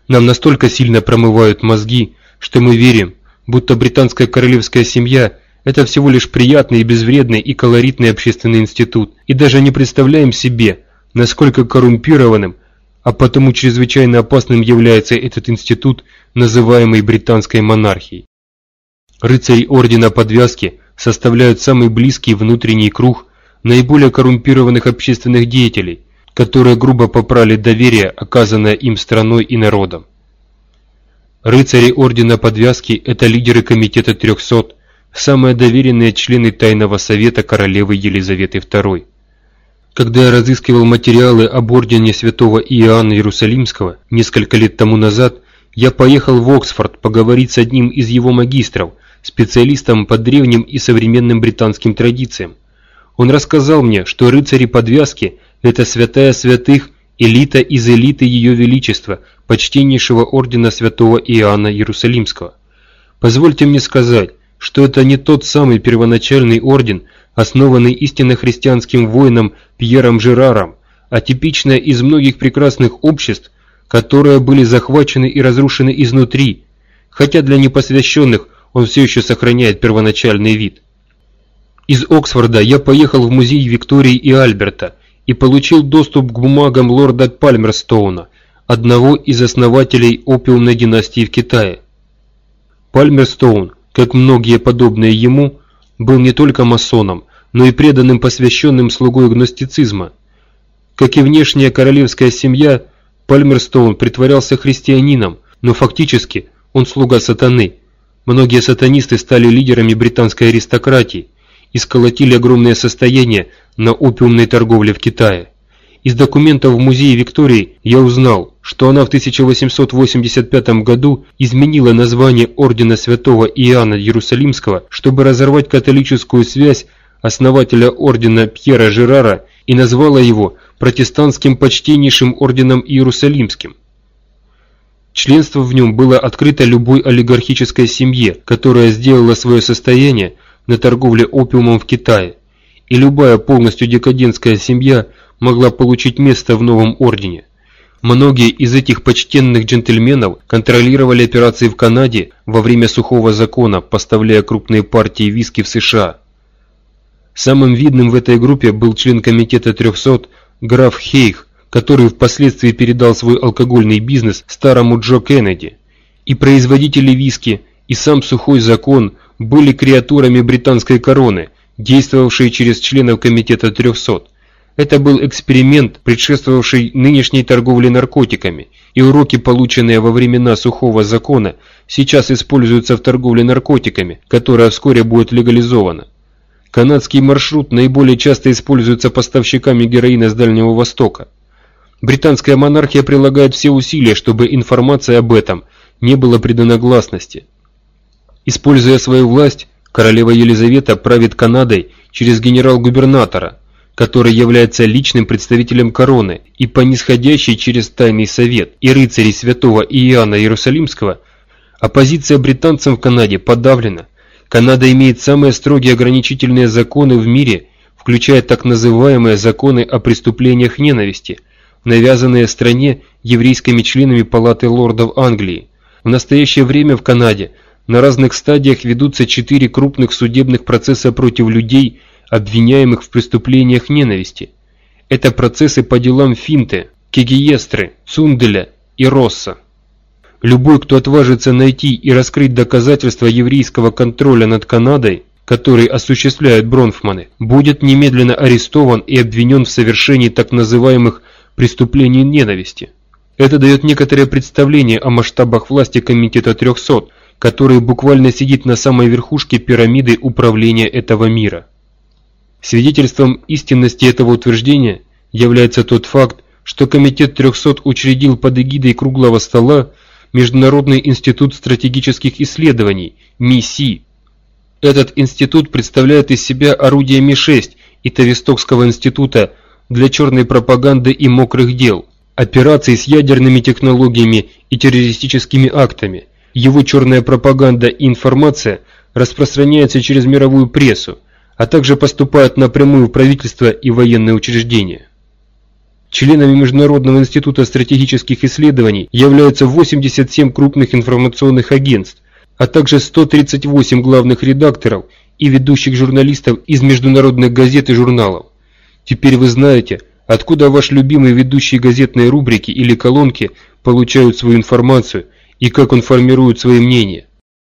Нам настолько сильно промывают мозги, что мы верим, будто британская королевская семья – это всего лишь приятный, безвредный и колоритный общественный институт, и даже не представляем себе, насколько коррумпированным, а потому чрезвычайно опасным является этот институт, называемый британской монархией. Рыцари Ордена Подвязки составляют самый близкий внутренний круг наиболее коррумпированных общественных деятелей, которые грубо попрали доверие, оказанное им страной и народом. Рыцари Ордена Подвязки – это лидеры Комитета 300, самые доверенные члены Тайного Совета королевы Елизаветы II. Когда я разыскивал материалы об Ордене Святого Иоанна Иерусалимского несколько лет тому назад, я поехал в Оксфорд поговорить с одним из его магистров, специалистом по древним и современным британским традициям. Он рассказал мне, что рыцари Подвязки – это святая святых, элита из элиты Ее Величества, почтеннейшего Ордена Святого Иоанна Иерусалимского. Позвольте мне сказать, что это не тот самый первоначальный орден, основанный истинно христианским воином Пьером Жераром, а типичное из многих прекрасных обществ, которые были захвачены и разрушены изнутри, хотя для непосвященных он все еще сохраняет первоначальный вид. Из Оксфорда я поехал в музей Виктории и Альберта и получил доступ к бумагам лорда Пальмерстоуна, одного из основателей опиумной династии в Китае. Пальмерстоун, как многие подобные ему, был не только масоном, но и преданным посвященным слугой гностицизма. Как и внешняя королевская семья, Пальмерстоун притворялся христианином, но фактически он слуга сатаны. Многие сатанисты стали лидерами британской аристократии и сколотили огромное состояние на опиумной торговле в Китае. Из документов в музее Виктории я узнал, что она в 1885 году изменила название Ордена Святого Иоанна Иерусалимского, чтобы разорвать католическую связь основателя ордена Пьера Жерара, и назвала его протестантским почтеннейшим орденом Иерусалимским. Членство в нем было открыто любой олигархической семье, которая сделала свое состояние на торговле опиумом в Китае, и любая полностью декадентская семья могла получить место в новом ордене. Многие из этих почтенных джентльменов контролировали операции в Канаде во время сухого закона, поставляя крупные партии виски в США. Самым видным в этой группе был член Комитета 300 граф Хейх, который впоследствии передал свой алкогольный бизнес старому Джо Кеннеди. И производители виски, и сам сухой закон были креатурами британской короны, действовавшие через членов Комитета 300. Это был эксперимент, предшествовавший нынешней торговле наркотиками, и уроки, полученные во времена сухого закона, сейчас используются в торговле наркотиками, которая вскоре будет легализована. Канадский маршрут наиболее часто используется поставщиками героина с Дальнего Востока. Британская монархия прилагает все усилия, чтобы информация об этом не была придана гласности. Используя свою власть, королева Елизавета правит Канадой через генерал-губернатора, который является личным представителем короны, и по нисходящей через Тайный Совет и рыцарей Святого Иоанна Иерусалимского, оппозиция британцам в Канаде подавлена. Канада имеет самые строгие ограничительные законы в мире, включая так называемые законы о преступлениях ненависти, навязанные стране еврейскими членами Палаты лордов Англии. В настоящее время в Канаде на разных стадиях ведутся 4 крупных судебных процесса против людей, обвиняемых в преступлениях ненависти. Это процессы по делам Финте, Кегиестры, Цунделя и Росса. Любой, кто отважится найти и раскрыть доказательства еврейского контроля над Канадой, который осуществляют Бронфманы, будет немедленно арестован и обвинен в совершении так называемых преступлений ненависти. Это дает некоторое представление о масштабах власти Комитета 300, который буквально сидит на самой верхушке пирамиды управления этого мира. Свидетельством истинности этого утверждения является тот факт, что Комитет 300 учредил под эгидой круглого стола Международный институт стратегических исследований МИСИ. Этот институт представляет из себя орудие Ми-6 и Тавистокского института для черной пропаганды и мокрых дел, операций с ядерными технологиями и террористическими актами. Его черная пропаганда и информация распространяются через мировую прессу, а также поступают напрямую в правительство и военные учреждения. Членами Международного института стратегических исследований являются 87 крупных информационных агентств, а также 138 главных редакторов и ведущих журналистов из международных газет и журналов. Теперь вы знаете, откуда ваш любимый ведущий газетной рубрики или колонки получают свою информацию и как он формирует свои мнения.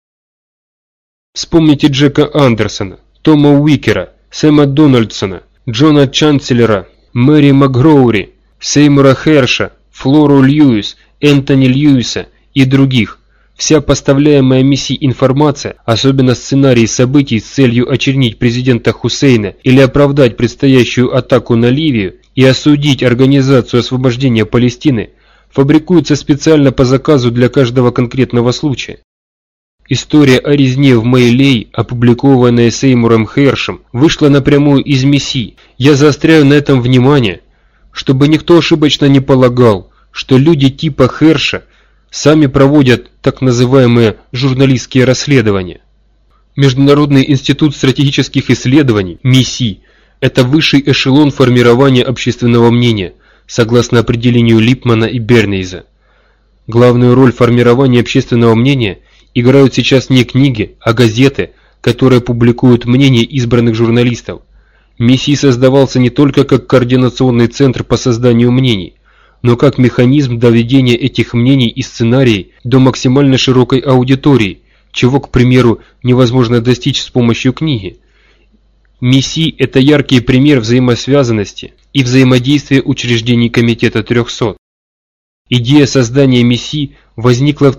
Вспомните Джека Андерсона, Тома Уикера, Сэма Дональдсона, Джона Чанселлера, Мэри МакГроури, Сеймура Херша, Флору Льюис, Энтони Льюиса и других. Вся поставляемая миссией информация, особенно сценарии событий с целью очернить президента Хусейна или оправдать предстоящую атаку на Ливию и осудить Организацию освобождения Палестины, фабрикуется специально по заказу для каждого конкретного случая. История о резне в Мэйлей, опубликованная Сеймуром Хершем, вышла напрямую из Мессии. Я заостряю на этом внимание, чтобы никто ошибочно не полагал, что люди типа Херша сами проводят так называемые журналистские расследования. Международный институт стратегических исследований, МИСИ, это высший эшелон формирования общественного мнения, согласно определению Липмана и Бернейза. Главную роль в формировании общественного мнения играют сейчас не книги, а газеты, которые публикуют мнения избранных журналистов. МИСИ создавался не только как координационный центр по созданию мнений, но как механизм доведения этих мнений и сценариев до максимально широкой аудитории, чего, к примеру, невозможно достичь с помощью книги. МИСИ – это яркий пример взаимосвязанности и взаимодействия учреждений Комитета 300. Идея создания МИСИ возникла в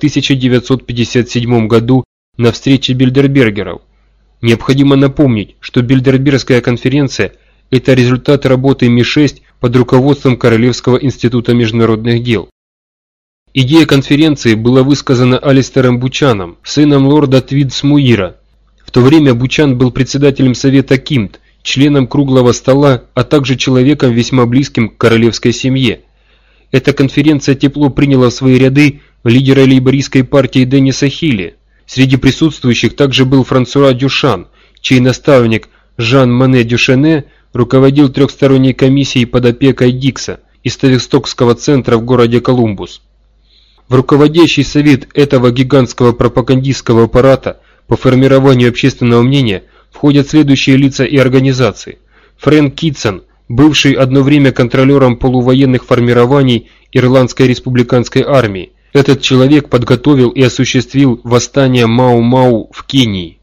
1957 году на встрече Бильдербергеров. Необходимо напомнить, что Бильдербергская конференция – это результат работы Ми-6 под руководством Королевского института международных дел. Идея конференции была высказана Алистером Бучаном, сыном лорда Твидсмуира. В то время Бучан был председателем Совета КИМТ, членом круглого стола, а также человеком весьма близким к королевской семье. Эта конференция тепло приняла в свои ряды лидера лейбористской партии Денниса Хилли. Среди присутствующих также был Франсуа Дюшан, чей наставник Жан-Моне Дюшене руководил трехсторонней комиссией под опекой Дикса из Тавистокского центра в городе Колумбус. В руководящий совет этого гигантского пропагандистского аппарата по формированию общественного мнения входят следующие лица и организации. Фрэнк Китсон, бывший одно время контролером полувоенных формирований Ирландской республиканской армии. Этот человек подготовил и осуществил восстание Мау-Мау в Кении.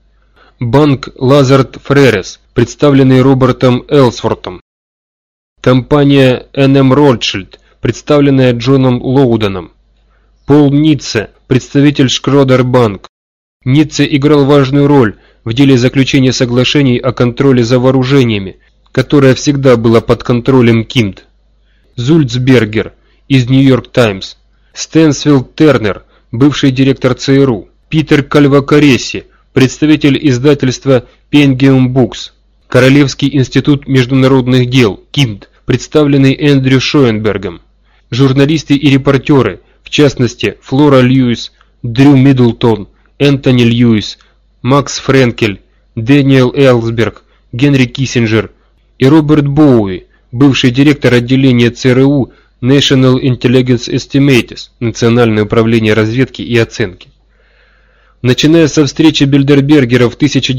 Банк Лазард Фререс, представленный Робертом Элсвортом. Компания Н.М. Ротшильд, представленная Джоном Лоуденом. Пол Ницце, представитель Шкродер Банк. Ницце играл важную роль в деле заключения соглашений о контроле за вооружениями, которое всегда было под контролем КИМТ. Зульцбергер из Нью-Йорк Таймс. Стэнсфилд Тернер, бывший директор ЦРУ. Питер Кальвакареси, представитель издательства Penguin Books. Королевский институт международных дел, КИМТ, представленный Эндрю Шоенбергом. Журналисты и репортеры, в частности Флора Льюис, Дрю Миддлтон, Энтони Льюис, Макс Френкель, Дэниел Элсберг, Генри Киссинджер и Роберт Боуи, бывший директор отделения ЦРУ National Intelligence Estimates, Национальное управление разведки и оценки. Начиная со встречи Бильдербергера в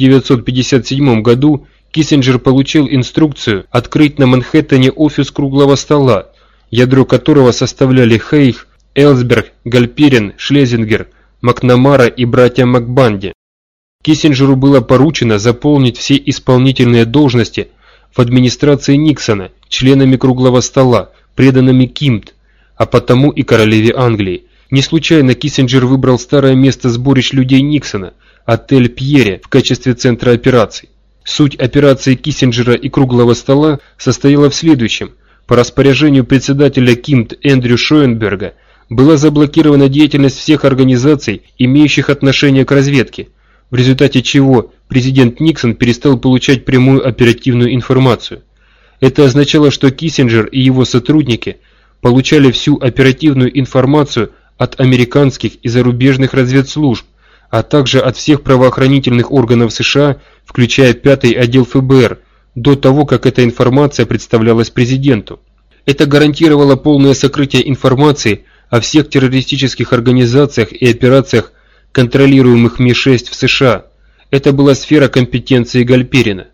1957 году, Киссинджер получил инструкцию открыть на Манхэттене офис круглого стола, ядро которого составляли Хейх, Элсберг, Гальперин, Шлезингер, Макнамара и братья Макбанди. Киссинджеру было поручено заполнить все исполнительные должности в администрации Никсона членами круглого стола, преданными КИМТ, а потому и королеве Англии. Не случайно Киссинджер выбрал старое место сборищ людей Никсона, отель Пьере, в качестве центра операций. Суть операции Киссинджера и круглого стола состояла в следующем. По распоряжению председателя КИМТ Эндрю Шоенберга была заблокирована деятельность всех организаций, имеющих отношение к разведке, в результате чего президент Никсон перестал получать прямую оперативную информацию. Это означало, что Киссинджер и его сотрудники получали всю оперативную информацию от американских и зарубежных разведслужб, а также от всех правоохранительных органов США, включая 5-й отдел ФБР, до того, как эта информация представлялась президенту. Это гарантировало полное сокрытие информации о всех террористических организациях и операциях, контролируемых Ми-6 в США. Это была сфера компетенции Гальперина.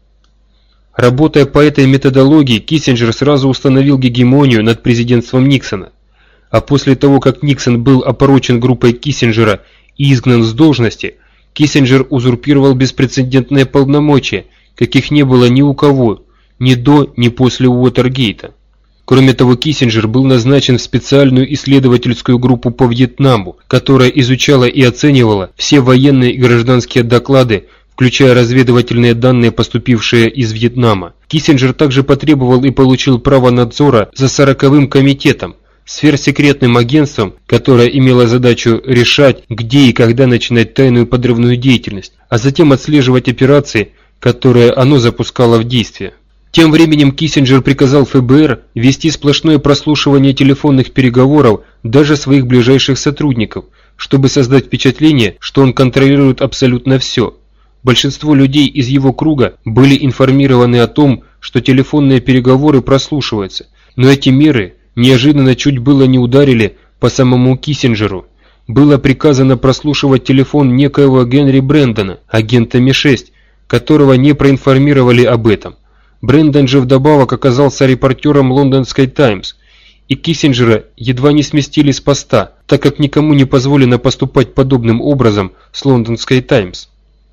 Работая по этой методологии, Киссинджер сразу установил гегемонию над президентством Никсона. А после того, как Никсон был опорочен группой Киссинджера и изгнан с должности, Киссинджер узурпировал беспрецедентные полномочия, каких не было ни у кого, ни до, ни после Уотергейта. Кроме того, Киссинджер был назначен в специальную исследовательскую группу по Вьетнаму, которая изучала и оценивала все военные и гражданские доклады, включая разведывательные данные, поступившие из Вьетнама. Киссинджер также потребовал и получил право надзора за 40-м комитетом, сверхсекретным агентством, которое имело задачу решать, где и когда начинать тайную подрывную деятельность, а затем отслеживать операции, которые оно запускало в действие. Тем временем Киссинджер приказал ФБР вести сплошное прослушивание телефонных переговоров даже своих ближайших сотрудников, чтобы создать впечатление, что он контролирует абсолютно все. Большинство людей из его круга были информированы о том, что телефонные переговоры прослушиваются, но эти меры неожиданно чуть было не ударили по самому Киссинджеру. Было приказано прослушивать телефон некоего Генри Брэндона, агента Ми-6, которого не проинформировали об этом. Брэндон же вдобавок оказался репортером лондонской «Таймс», и Киссинджера едва не сместили с поста, так как никому не позволено поступать подобным образом с лондонской «Таймс».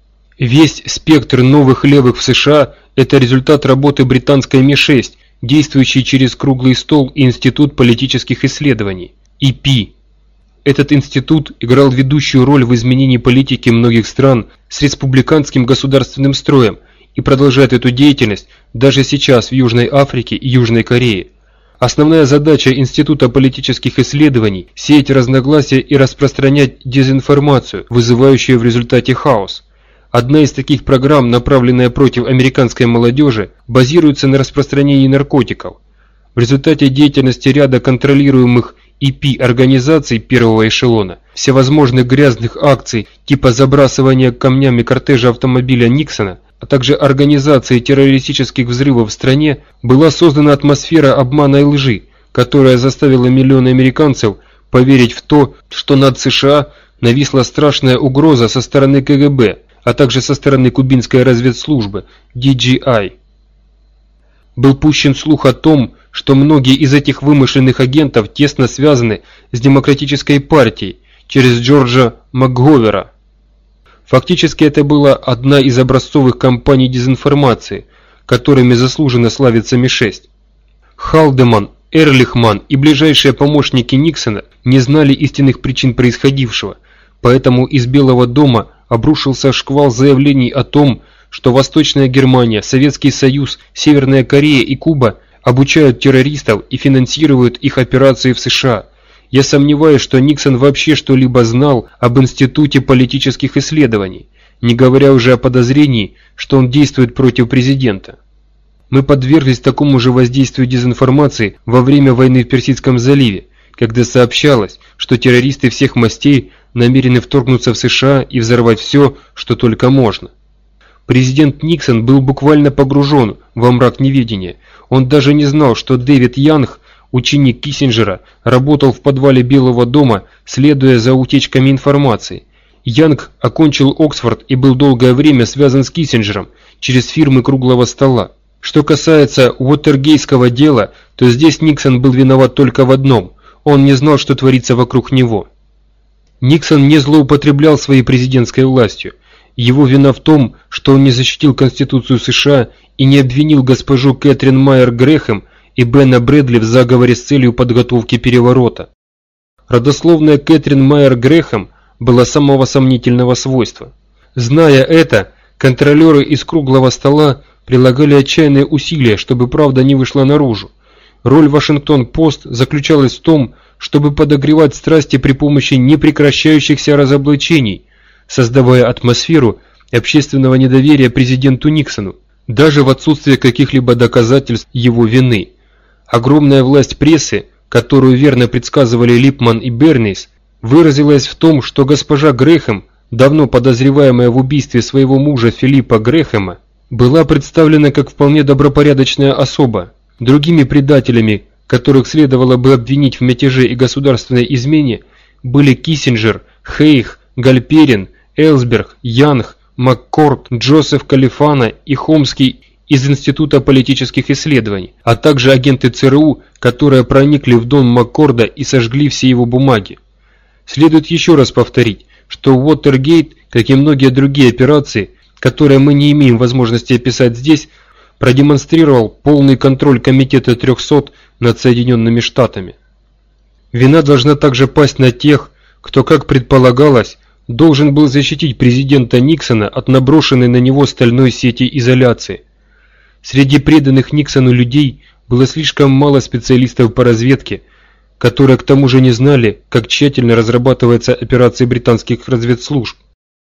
Весь спектр новых левых в США – это результат работы британской Ми-6, действующей через круглый стол и Институт политических исследований, ИП. Этот институт играл ведущую роль в изменении политики многих стран с республиканским государственным строем и продолжает эту деятельность даже сейчас в Южной Африке и Южной Корее. Основная задача Института политических исследований – сеять разногласия и распространять дезинформацию, вызывающую в результате хаос. Одна из таких программ, направленная против американской молодежи, базируется на распространении наркотиков. В результате деятельности ряда контролируемых ИП-организаций первого эшелона, всевозможных грязных акций типа забрасывания камнями кортежа автомобиля Никсона, а также организации террористических взрывов в стране, была создана атмосфера обмана и лжи, которая заставила миллионы американцев поверить в то, что над США нависла страшная угроза со стороны КГБ, а также со стороны кубинской разведслужбы DGI. Был пущен слух о том, что многие из этих вымышленных агентов тесно связаны с Демократической партией через Джорджа МакГовера. Фактически это была одна из образцовых кампаний дезинформации, которыми заслуженно славится Ми-6. Халдеман, Эрлихман и ближайшие помощники Никсона не знали истинных причин происходившего, поэтому из Белого дома обрушился шквал заявлений о том, что Восточная Германия, Советский Союз, Северная Корея и Куба обучают террористов и финансируют их операции в США. Я сомневаюсь, что Никсон вообще что-либо знал об Институте политических исследований, не говоря уже о подозрении, что он действует против президента. Мы подверглись такому же воздействию дезинформации во время войны в Персидском заливе, когда сообщалось, что террористы всех мастей намерены вторгнуться в США и взорвать все, что только можно. Президент Никсон был буквально погружен во мрак неведения. Он даже не знал, что Дэвид Янг, ученик Киссинджера, работал в подвале Белого дома, следуя за утечками информации. Янг окончил Оксфорд и был долгое время связан с Киссинджером через фирмы круглого стола. Что касается Уотергейтского дела, то здесь Никсон был виноват только в одном – он не знал, что творится вокруг него. Никсон не злоупотреблял своей президентской властью. Его вина в том, что он не защитил Конституцию США и не обвинил госпожу Кэтрин Майер Грэхэм и Бена Брэдли в заговоре с целью подготовки переворота. Родословная Кэтрин Майер Грэхэм была самого сомнительного свойства. Зная это, контролеры из круглого стола прилагали отчаянные усилия, чтобы правда не вышла наружу. Роль Вашингтон-Пост заключалась в том, чтобы подогревать страсти при помощи непрекращающихся разоблачений, создавая атмосферу общественного недоверия президенту Никсону, даже в отсутствие каких-либо доказательств его вины. Огромная власть прессы, которую верно предсказывали Липман и Бернейс, выразилась в том, что госпожа Грэхэм, давно подозреваемая в убийстве своего мужа Филиппа Грэхэма, была представлена как вполне добропорядочная особа, Другими предателями, которых следовало бы обвинить в мятеже и государственной измене, были Киссинджер, Хейх, Гальперин, Элсберг, Янг, Маккорд, Джозеф Калифано и Хомский из Института политических исследований, а также агенты ЦРУ, которые проникли в дом Маккорда и сожгли все его бумаги. Следует еще раз повторить, что Уотергейт, как и многие другие операции, которые мы не имеем возможности описать здесь, продемонстрировал полный контроль Комитета 300 над Соединенными Штатами. Вина должна также пасть на тех, кто, как предполагалось, должен был защитить президента Никсона от наброшенной на него стальной сети изоляции. Среди преданных Никсону людей было слишком мало специалистов по разведке, которые к тому же не знали, как тщательно разрабатываются операции британских разведслужб.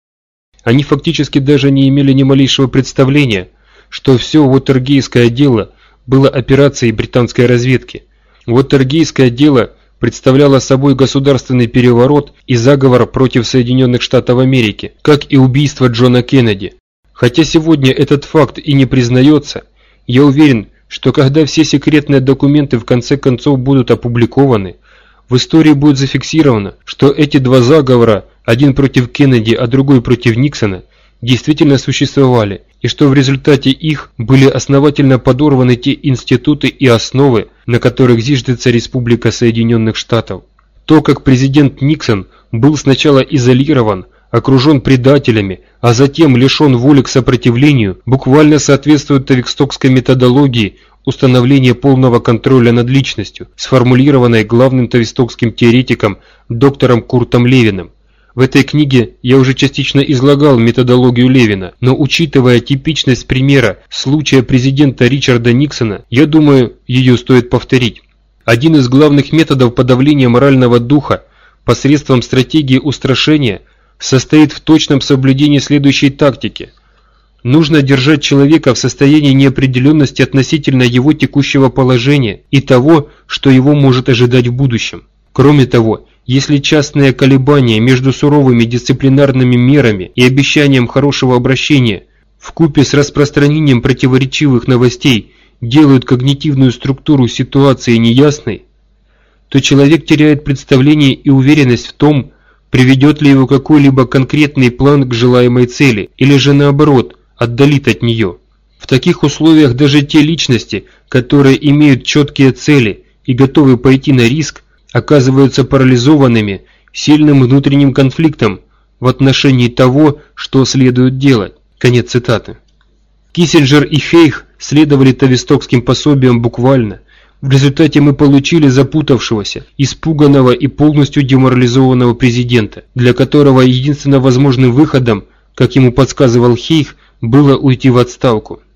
Они фактически даже не имели ни малейшего представления, что все Уотергейское дело было операцией британской разведки. Уотергейское дело представляло собой государственный переворот и заговор против Соединенных Штатов Америки, как и убийство Джона Кеннеди. Хотя сегодня этот факт и не признается, я уверен, что когда все секретные документы в конце концов будут опубликованы, в истории будет зафиксировано, что эти два заговора, один против Кеннеди, а другой против Никсона, действительно существовали, и что в результате их были основательно подорваны те институты и основы, на которых зиждется Республика Соединенных Штатов. То, как президент Никсон был сначала изолирован, окружен предателями, а затем лишен воли к сопротивлению, буквально соответствует тавикстокской методологии установления полного контроля над личностью, сформулированной главным тавистокским теоретиком доктором Куртом Левиным. В этой книге я уже частично излагал методологию Левина, но учитывая типичность примера случая президента Ричарда Никсона, я думаю, ее стоит повторить. Один из главных методов подавления морального духа посредством стратегии устрашения состоит в точном соблюдении следующей тактики. Нужно держать человека в состоянии неопределенности относительно его текущего положения и того, что его может ожидать в будущем. Кроме того, если частные колебания между суровыми дисциплинарными мерами и обещанием хорошего обращения вкупе с распространением противоречивых новостей делают когнитивную структуру ситуации неясной, то человек теряет представление и уверенность в том, приведет ли его какой-либо конкретный план к желаемой цели, или же наоборот, отдалит от нее. В таких условиях даже те личности, которые имеют четкие цели и готовы пойти на риск, оказываются парализованными сильным внутренним конфликтом в отношении того, что следует делать. Конец цитаты. Киссинджер и Хейх следовали тавистокским пособиям буквально. В результате мы получили запутавшегося, испуганного и полностью деморализованного президента, для которого единственно возможным выходом, как ему подсказывал Хейх, было уйти в отставку.